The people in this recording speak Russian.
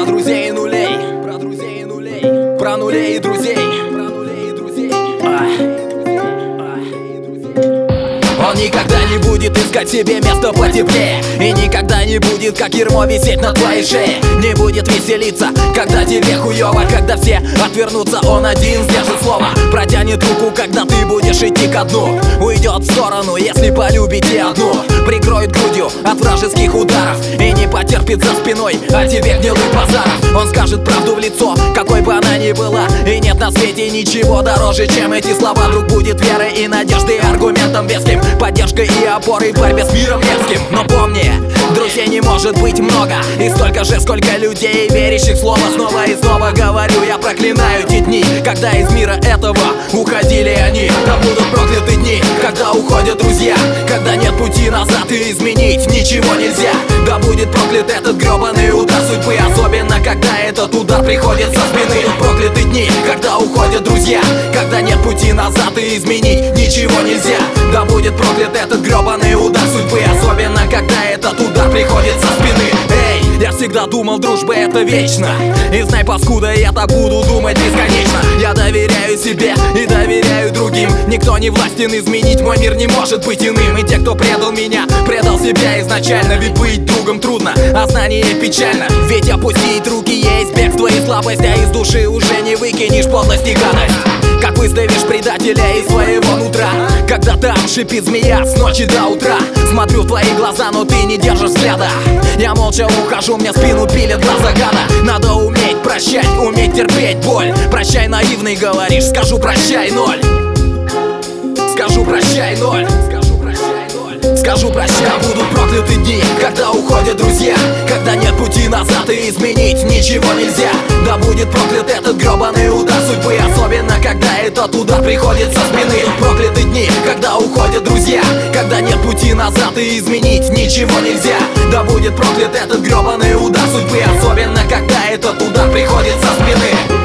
Про друзей и нулей, про друзей и нулей, про нулей и друзей, про нулей и друзей. Он никогда не будет искать себе место потеплее, и никогда не будет, как ермо, висеть на твоей шее. Не будет веселиться, когда тебе хуёво, когда все отвернутся, он один сдержит слово. Протянет руку, когда ты будешь идти ко дну. Уйдет в сторону, если полюбите одну. Прикроет грудью от вражеских ударов и не потерпит за спиной от тебе гнилых базаров. Он скажет правду в лицо, какой бы она ни была, и нет на свете ничего дороже, чем эти слова. Друг будет верой и надеждой, аргументом веским, поддержкой и опорой в борьбе с миром мерзким. Но помни, друзей не может быть много, и столько же, сколько людей, верящих в слово. Снова и снова говорю, я проклинаю те дни, когда из мира этого уходили они. Да будут прокляты дни, когда уходят друзья, когда нет пути назад и изменить ничего нельзя. Да будет проклят этот гребаный удар судьбы, особенно когда этот удар приходит со спины. Прокляты дни, когда уходят друзья, когда нет пути назад и изменить ничего нельзя. Да будет проклят этот гребаный удар судьбы, особенно когда этот удар приходит со спины. Эй, я всегда думал, дружба это вечно, и знай, паскуда, я так буду думать бесконечно. Я доверяю себе и доверяю другим. Никто не властен изменить, мой мир не может быть иным. И те, кто предал меня, предал себя изначально. Ведь быть другом трудно, а знание печально. Ведь опустить руки есть бегство и слабость, а из души уже не выкинешь подлость и гадость. Как выставишь предателя из своего нутра, когда там шипит змея с ночи до утра. Смотрю в твои глаза, но ты не держишь взгляда. Я молча ухожу, мне спину пилят глаза гада. Надо уметь прощать, уметь терпеть боль. Прощай, наивный, говоришь, скажу прощай, ноль. Скажу прощай, ноль. Скажу прощай. Да будут прокляты дни, когда уходят друзья, когда нет пути назад и изменить ничего нельзя. Да будет проклят этот гребаный удар судьбы, особенно когда этот удар приходит со спины. Прокляты дни, когда уходят друзья, когда нет пути назад и изменить ничего нельзя. Да будет проклят этот гребаный удар судьбы, особенно когда этот удар приходит со спины.